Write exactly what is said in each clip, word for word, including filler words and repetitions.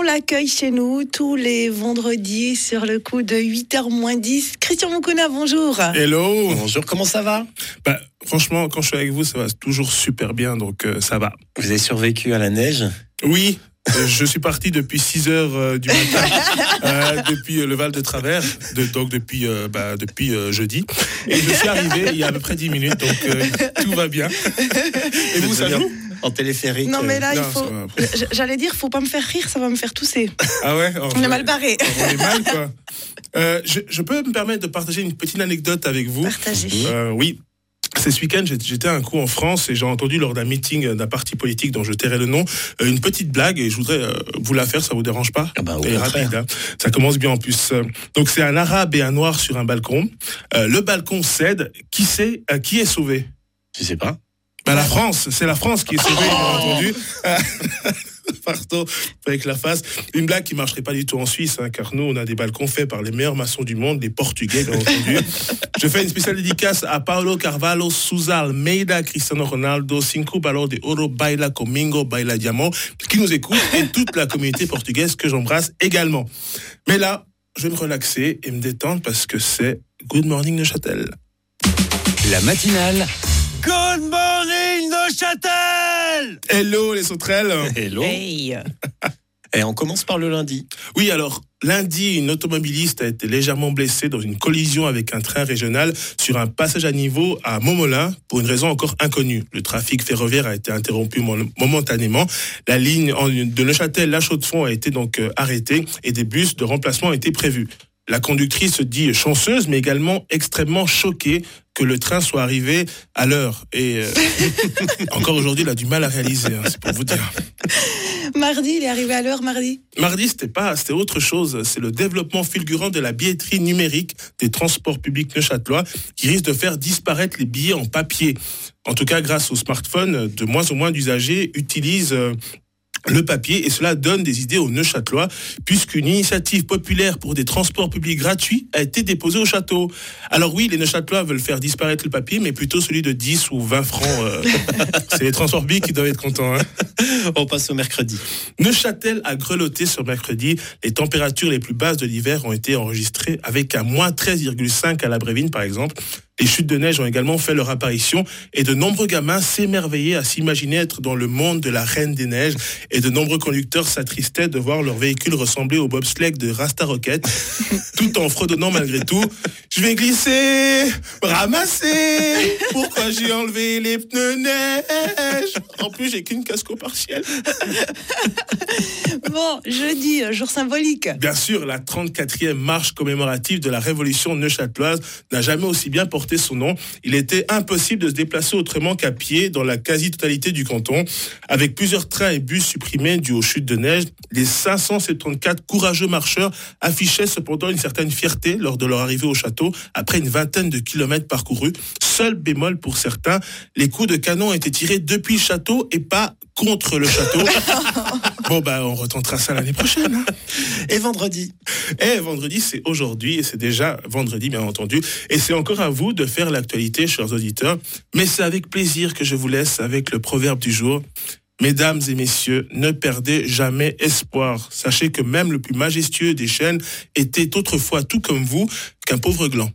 l'accueille chez nous tous les vendredis sur le coup de huit heures moins dix. Christian Moukona, bonjour. Hello. Bonjour, comment ça va? Bah, franchement, quand je suis avec vous, ça va toujours super bien, donc euh, ça va. Vous avez survécu à la neige? Oui. Euh, je suis parti depuis six heures euh, du matin, euh, depuis euh, le Val de Travers, de, donc depuis, euh, bah, depuis euh, jeudi. Et je suis arrivé il y a à peu près dix minutes, donc euh, tout va bien. Et vous, ça joue? En téléphérique? Non, mais là, non, il faut. J'allais dire, faut pas me faire rire, ça va me faire tousser. Ah ouais? Oh, on est mal barré. On est mal, quoi. Euh, je, je peux me permettre de partager une petite anecdote avec vous? Partagez. Euh, oui. C'est ce week-end, j'étais un coup en France et j'ai entendu lors d'un meeting d'un parti politique dont je tairai le nom, une petite blague et je voudrais vous la faire, ça vous dérange pas? Ah bah, et rapide, hein. Ça commence bien en plus. Donc c'est un arabe et un noir sur un balcon. Euh, le balcon cède. Qui sait euh, qui est sauvé? Je sais pas. Bah, la France, c'est la France qui est sauvée, bien entendu. Pardon, avec la face. Une blague qui marcherait pas du tout en Suisse, hein, car nous, on a des balcons faits par les meilleurs maçons du monde, les Portugais, bien entendu. Je fais une spéciale dédicace à Paulo Carvalho, Sousa Almeida, Cristiano Ronaldo, Cinco Ballon de Ouro, Baila Comingo, Baila Diamant, qui nous écoutent, et toute la communauté portugaise que j'embrasse également. Mais là, je vais me relaxer et me détendre parce que c'est Good Morning Neuchâtel. La matinale. Good morning Neuchâtel. Hello les sauterelles. Hello. Hey. Et on commence par le lundi. Oui, alors, lundi, une automobiliste a été légèrement blessée dans une collision avec un train régional sur un passage à niveau à Montmolin pour une raison encore inconnue. Le trafic ferroviaire a été interrompu momentanément. La ligne de Neuchâtel-La Chaux-de-Fonds a été donc arrêtée et des bus de remplacement ont été prévus. La conductrice se dit chanceuse, mais également extrêmement choquée que le train soit arrivé à l'heure. Et euh, encore aujourd'hui, il a du mal à réaliser, hein, c'est pour vous dire. Mardi, il est arrivé à l'heure, mardi. Mardi, c'était pas, c'était autre chose. C'est le développement fulgurant de la billetterie numérique des transports publics neuchâtelois qui risque de faire disparaître les billets en papier. En tout cas, grâce au smartphone, de moins en moins d'usagers utilisent euh, le papier et cela donne des idées aux Neuchâtelois puisqu'une initiative populaire pour des transports publics gratuits a été déposée au château. Alors oui, les Neuchâtelois veulent faire disparaître le papier, mais plutôt celui de dix ou vingt francs. Euh, c'est les transports publics qui doivent être contents. Hein. On passe au mercredi. Neuchâtel a grelotté sur mercredi. Les températures les plus basses de l'hiver ont été enregistrées avec un moins treize virgule cinq à la Brévine par exemple. Les chutes de neige ont également fait leur apparition et de nombreux gamins s'émerveillaient à s'imaginer être dans le monde de la Reine des Neiges et de nombreux conducteurs s'attristaient de voir leur véhicule ressembler au bobsleigh de Rasta Rocket tout en fredonnant malgré tout « Je vais glisser, ramasser, pourquoi j'ai enlevé les pneus neige ?» En plus, j'ai qu'une casco partielle. Bon, jeudi, jour symbolique. Bien sûr, la trente-quatrième marche commémorative de la Révolution neuchâteloise n'a jamais aussi bien porté son nom. Il était impossible de se déplacer autrement qu'à pied dans la quasi-totalité du canton. Avec plusieurs trains et bus supprimés dus aux chutes de neige, les cinq cent soixante-quatorze courageux marcheurs affichaient cependant une certaine fierté lors de leur arrivée au château après une vingtaine de kilomètres parcourus. Seul bémol pour certains, les coups de canon ont été tirés depuis le château et pas contre le château. Bon, bah, on retentera ça l'année prochaine. Hein. Et vendredi. Et vendredi, c'est aujourd'hui, et c'est déjà vendredi, bien entendu. Et c'est encore à vous de faire l'actualité, chers auditeurs. Mais c'est avec plaisir que je vous laisse avec le proverbe du jour. Mesdames et messieurs, ne perdez jamais espoir. Sachez que même le plus majestueux des chênes était autrefois, tout comme vous, qu'un pauvre gland.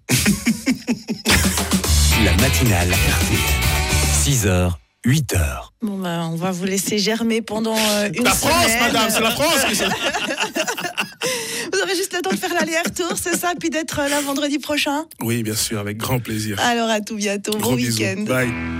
La matinale R T L. six heures, huit heures. Bon, bah, on va vous laisser germer pendant euh, une La semaine. France, madame, c'est la France qui se... Vous aurez juste le temps de faire l'aller-retour, c'est ça, puis d'être là vendredi prochain. Oui, bien sûr, avec grand plaisir. Alors à tout bientôt, Gros bon bisous. week-end. Bye.